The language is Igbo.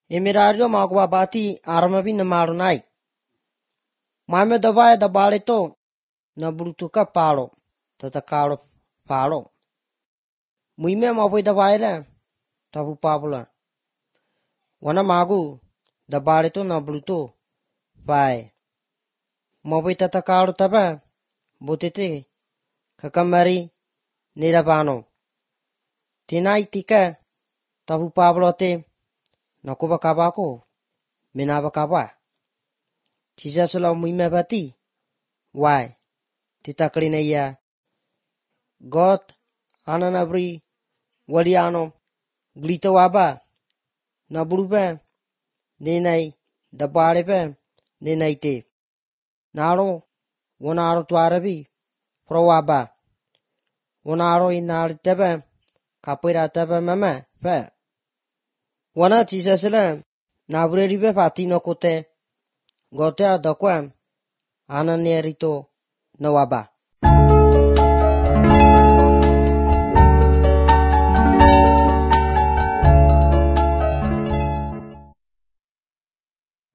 Emirario magwa bati armabi na marunai. Mame davaya da balito na brutuka palo, tatakalo palo. Muime maboi davaya tabu pabula. Wana magu da balito na brutu vai. Maboi tatakalo taba botete kakamari nirabano. Tinai tika tabu pablo te nakuba kabako minaba kaba. Cisa selaw muime bati wai titaklina ya God ananabri waliano glito waba na burube nenai da balebe nenai te naro wonaro twarabi prowaba wonaro inal tebe kapira tebe mama fe wana cisa sela nabreribe patino kote gote adakwam ananerito nawaba.